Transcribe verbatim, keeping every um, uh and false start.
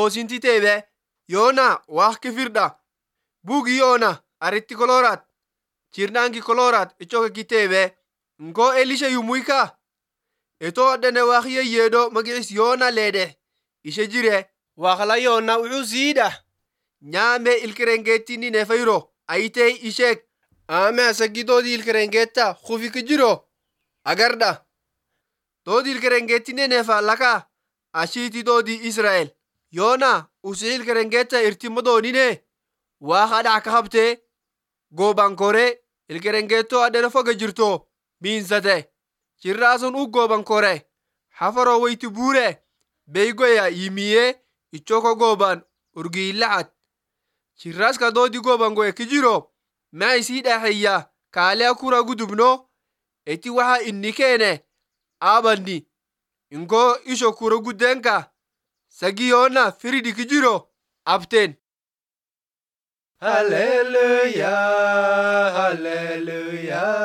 moosinti teebe yoona wax kifirda bugi yoona aritti kolorat cirnangi kolorat ichoke kitebe ngo elisha yumuika eto adene wax yeyedo magis yoona lede ishe jire waxla yoona wuxuu siida nyame ilkerengetini nefayro ayite ishek ame asagidoodi ilkerengeta khufiki jiro agarda doodi ilkerengetine nefa laka ashiti doodi Israel yoona usi ilkerengeta irtimadonine waxa dhac ka habte gobankore ilkerengeto adene foga jirto biinsate cirraasun u gobankore xafaro weyti buure beygoya yimiye ichoko goban urgiilacat cirraaska doodi gobangoye kijiro ma isi dhaxeya kaale akura gudubno eti waxa inni keene abandi ingo isho kura gudenka sagiyoona firidi kijiro abten. Hallelujah, hallelujah.